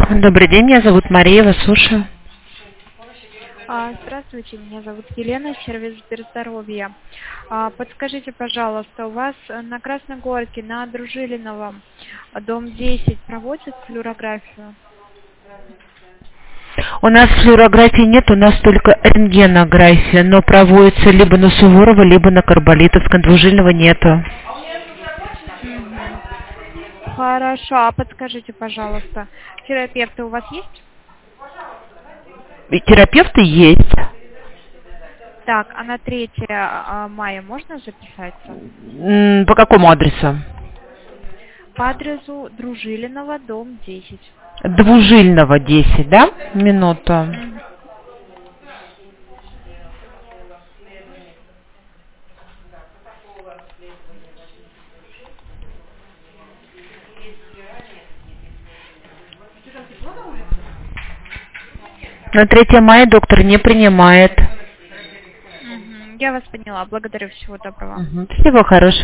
Добрый день, меня зовут Мария, вас слушаю. Здравствуйте, меня зовут Елена, сервис Сберздоровья. Подскажите, пожалуйста, у вас на Красной Горке, на Дружилиного, дом 10, проводят флюорографию? У нас флюорографии нет, у нас только рентгенография, но проводится либо на Суворова, либо на Карболитовском, Двужильного нету. Мгм. Хорошо, а подскажите, пожалуйста, терапевты у вас есть? И терапевты есть. Так, а на 3 мая можно записаться? По какому адресу? По адресу Дружилиного, дом 10. Двужильного 10, да? Минуту. Мгм. На 3 мая доктор не принимает. Мгм. Я вас поняла. Благодарю. Всего доброго. Всего хорошего.